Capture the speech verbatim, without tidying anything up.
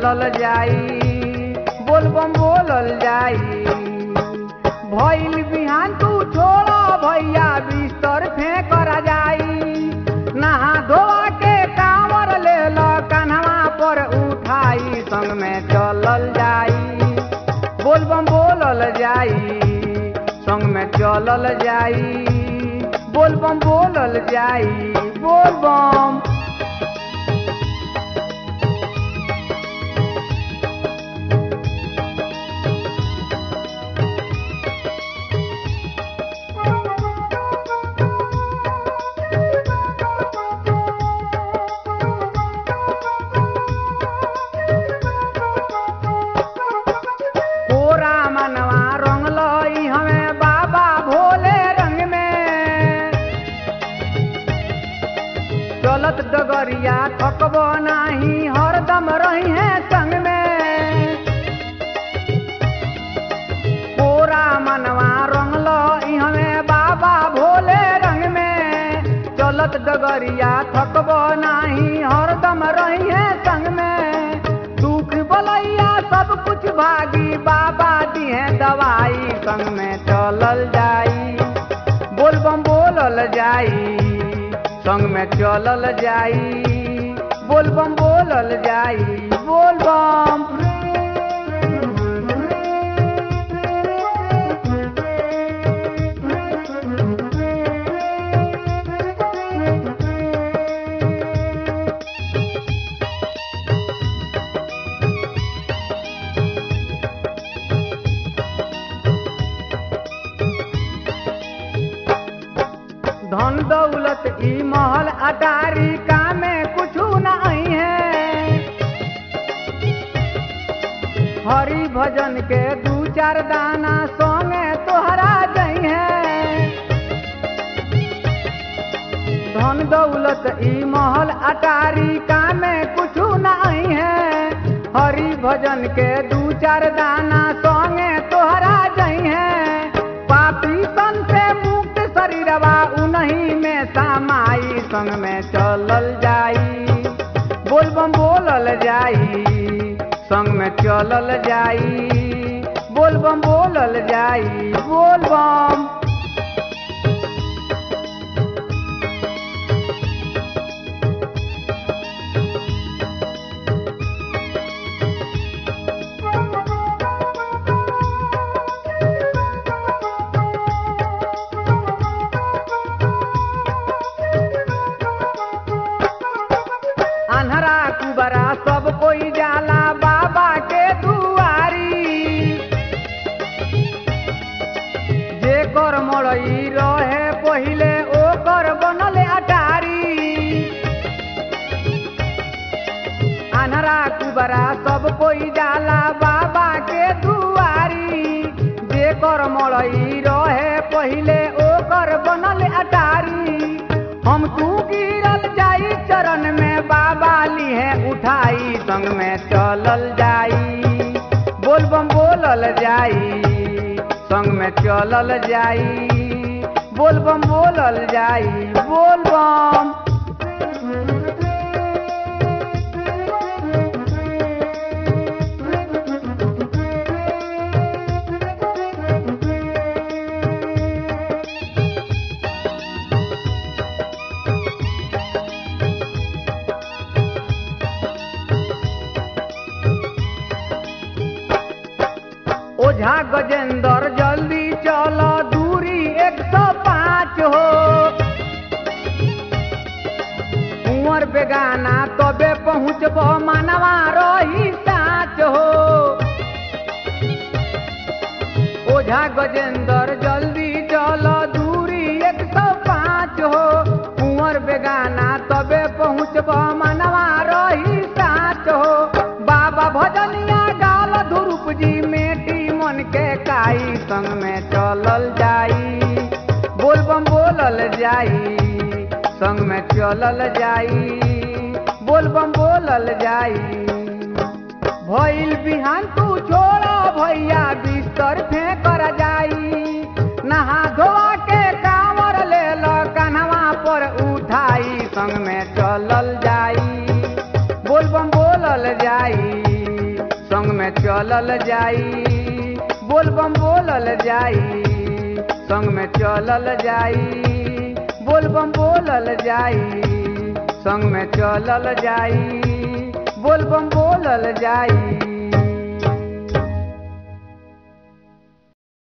चलल जाई बोलबम बोलल जाई। भइल बिहान तू छोड़ा भैया बिस्तर फेंक जाई नहा धोआ के कांवर ले लो कन्हवा पर उठाई संग में चलल जाई बोलबम बोलल जाई संग में चलल जाई बोलबम बोलल जाई बोलबम। चलत डगरिया थकबो नाही हरदम रही है संग में पूरा मनवा रंगलो हमें बाबा भोले रंग में। चलत डगरिया थकबो नाही हरदम रही है संग में दुख बलैया सब कुछ भागी बाबा दी है दवाई संग में चलल जाई बोलबम बोलल जाई संग में चलल जाई बोलबम बोलल जाई बोलबम। धन दौलत ई महल अटारी कामे कुछ नहीं है हरि भजन के दू चार दाना सोंगे तोहरा जई है। धन दौलत ई महल अटारी कामे कुछ नहीं है हरि भजन के दू चार दाना सोंगे तोहरा जई है। पापी सन से मुक्त शरीरवा उन्हीं में समाई संग में चलल जाई बोलबम बोलल जाई संग में चलल जाई बोलबम बोलल जाई बोलबम। अन्हरा कुबरा सब कोई जाला बाबा के दुआरी जे कर मड़ई रहे पहिले ओकर बनल अटारी। अन्हरा कुबरा सब कोई जाला बाबा के दुआरी जे कर मड़ई रहे पहिले ओकर बनल अटारी। हम तू गिरल जाई चरण में बाबा ली है उठाई संग में चलल जाई बोलबम बोलल जाई संग में चलल जाई बोलबम बोलल जाई बोलबम। ओझा गजेंद्र जल्दी चलो दूरी एक सौ पाँच हो कुंवर बेगाना तबे पहुँचबो मनवा रही साच हो। ओझा गजेंद्र जल्दी चलो दूरी एक सौ पाँच हो कुंवर बेगाना तबे पहुँचबो मनवा रही साच हो। बाबा भजनिया गाल ध्रुप जी मेटी मन के काई संग में चलल जाई बोलबम बोलल जाई संग में चलल जाई बोलबम बोलल जाई। भइल बिहान तू छोड़ा भैया बिस्तर फेंक जाई नहा धोआ के कांवर ले लो कन्हवा पर उठाई संग में चलल जाई बोलबम बोलल जाई चलल जाई बोल बम बोलल जाई संग में चलल जाई बोल बम बोलल जाई संग में चलल जाई बोल बम बोलल जाई।